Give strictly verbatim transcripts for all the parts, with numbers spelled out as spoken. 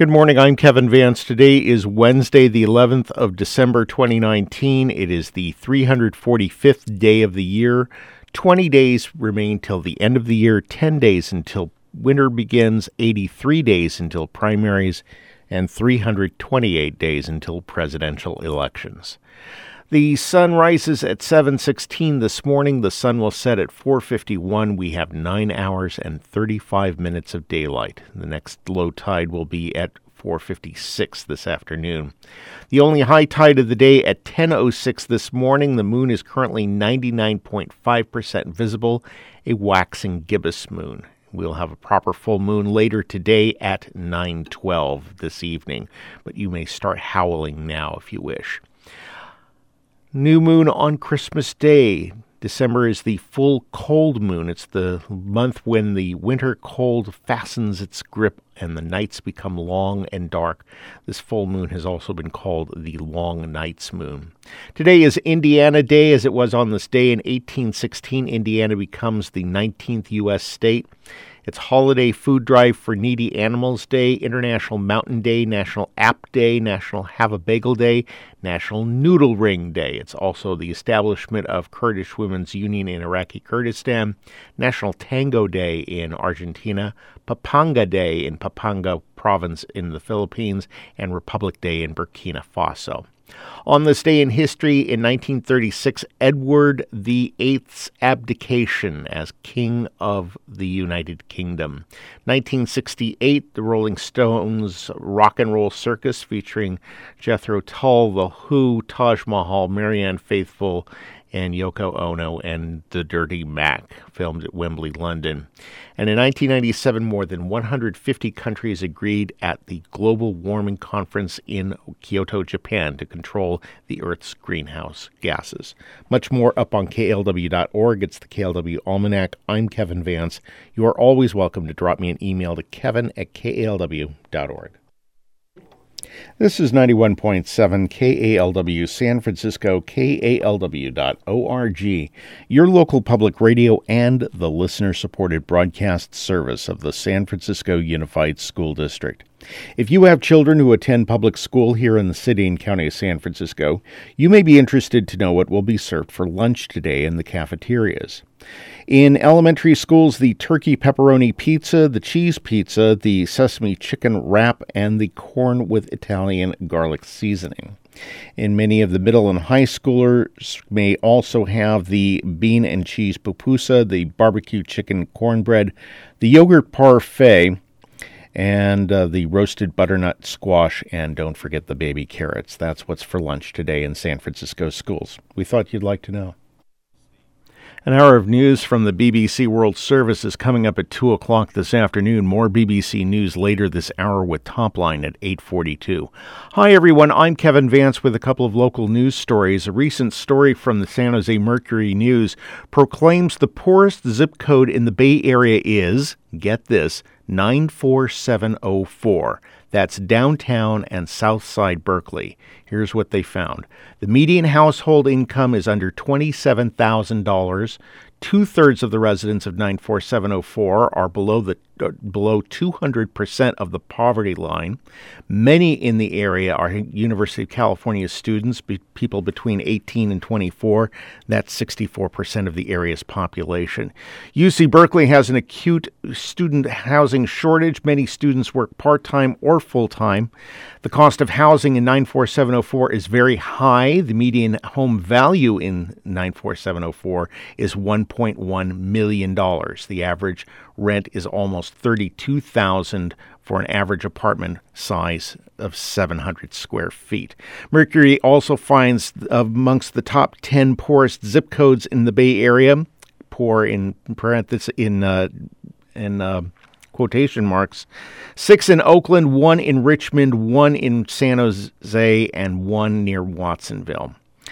Good morning, I'm Kevin Vance. Today is Wednesday, the eleventh of December, twenty nineteen. It is the three hundred forty-fifth day of the year. twenty days remain till the end of the year, ten days until winter begins, eighty-three days until primaries, and three hundred twenty-eight days until presidential elections. The sun rises at seven sixteen this morning. The sun will set at four fifty-one. We have nine hours and thirty-five minutes of daylight. The next low tide will be at four fifty-six this afternoon. The only high tide of the day at ten oh six this morning. The moon is currently ninety-nine point five percent visible, a waxing gibbous moon. We'll have a proper full moon later today at nine twelve this evening, but you may start howling now if you wish. New moon on Christmas Day. December is the full cold moon. It's the month when the winter cold fastens its grip and the nights become long and dark. This full moon has also been called the Long Nights Moon. Today is Indiana Day. As it was on this day in eighteen sixteen, Indiana becomes the nineteenth U S state. It's Holiday Food Drive for Needy Animals Day, International Mountain Day, National App Day, National Have a Bagel Day, National Noodle Ring Day. It's also the establishment of Kurdish Women's Union in Iraqi Kurdistan, National Tango Day in Argentina, Pampanga Day in Pampanga Province in the Philippines, and Republic Day in Burkina Faso. On this day in history, in nineteen thirty-six, Edward the Eighth's abdication as King of the United Kingdom. nineteen sixty-eight, the Rolling Stones Rock and Roll Circus featuring Jethro Tull, The Who, Taj Mahal, Marianne Faithfull, and Yoko Ono and the Dirty Mac, filmed at Wembley, London. And in nineteen ninety-seven, more than one hundred fifty countries agreed at the Global Warming Conference in Kyoto, Japan, to control the Earth's greenhouse gases. Much more up on K L W dot org. It's the K L W Almanac. I'm Kevin Vance. You are always welcome to drop me an email to kevin at K L W dot org. This is ninety-one point seven K A L W San Francisco, K A L W dot org, your local public radio and the listener-supported broadcast service of the San Francisco Unified School District. If you have children who attend public school here in the city and county of San Francisco, you may be interested to know what will be served for lunch today in the cafeterias. In elementary schools, the turkey pepperoni pizza, the cheese pizza, the sesame chicken wrap, and the corn with Italian garlic seasoning. In many of the middle and high schoolers may also have the bean and cheese pupusa, the barbecue chicken cornbread, the yogurt parfait, and uh, the roasted butternut squash, and don't forget the baby carrots. That's what's for lunch today in San Francisco schools. We thought you'd like to know. An hour of news from the B B C World Service is coming up at two o'clock this afternoon. More B B C News later this hour with Topline at eight forty-two. Hi, everyone. I'm Kevin Vance with a couple of local news stories. A recent story from the San Jose Mercury News proclaims the poorest zip code in the Bay Area is, get this, nine four seven oh four. That's downtown and Southside Berkeley. Here's what they found. The median household income is under twenty-seven thousand dollars. Two-thirds of the residents of nine four seven oh four are below the uh, below two hundred percent of the poverty line. Many in the area are University of California students, be, people between eighteen and twenty-four. That's sixty-four percent of the area's population. U C Berkeley has an acute student housing shortage. Many students work part-time or full-time. The cost of housing in nine four seven oh four is very high. The median home value in nine four seven oh four is one point one million dollars. The average rent is almost thirty-two thousand dollars for an average apartment size of seven hundred square feet. Mercury also finds amongst the top ten poorest zip codes in the Bay Area, poor in parentheses in uh, in uh, quotation marks, six in Oakland, one in Richmond, one in San Jose, and one near Watsonville.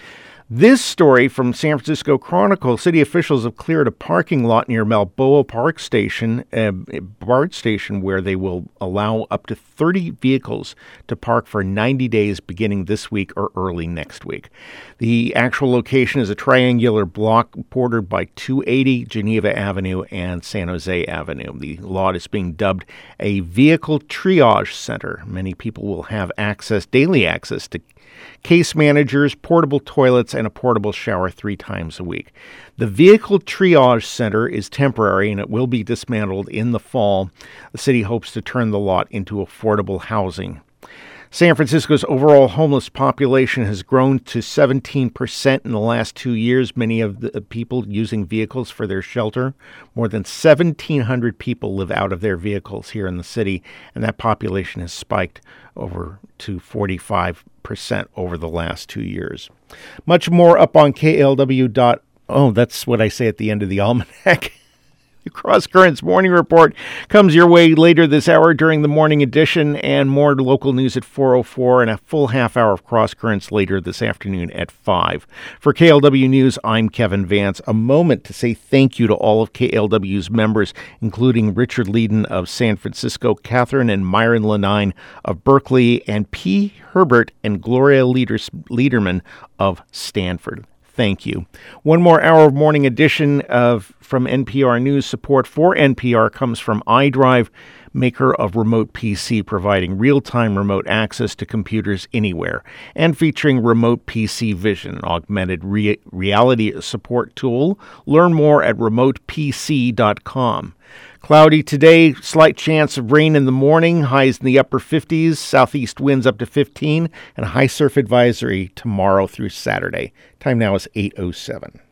This story from San Francisco Chronicle: city officials have cleared a parking lot near Balboa Park Station, uh, BART station, where they will allow up to thirty vehicles to park for ninety days beginning this week or early next week. The actual location is a triangular block bordered by two eighty Geneva Avenue and San Jose Avenue. The lot is being dubbed a vehicle triage center. Many people will have access, daily access to case managers, portable toilets, and a portable shower three times a week. The Vehicle Triage Center is temporary, and it will be dismantled in the fall. The city hopes to turn the lot into affordable housing. San Francisco's overall homeless population has grown to seventeen percent in the last two years, many of the people using vehicles for their shelter. More than seventeen hundred people live out of their vehicles here in the city, and that population has spiked over to forty-five percent over the last two years. Much more up on K L W. Oh, that's what I say at the end of the almanac. The Cross Currents Morning Report comes your way later this hour during the morning edition, and more local news at four oh four, and a full half hour of Cross Currents later this afternoon at five. For K L W News, I'm Kevin Vance. A moment to say thank you to all of K L W's members, including Richard Leedon of San Francisco, Catherine and Myron Lenine of Berkeley, and P. Herbert and Gloria Leaders- Liederman of Stanford. Thank you. One more hour of morning edition of from N P R News. Support for N P R comes from iDrive, maker of Remote P C, providing real-time remote access to computers anywhere, and featuring Remote P C Vision, an augmented re- reality support tool. Learn more at remote p c dot com. Cloudy today, slight chance of rain in the morning, highs in the upper fifties, southeast winds up to fifteen, and a high surf advisory tomorrow through Saturday. Time now is eight oh seven.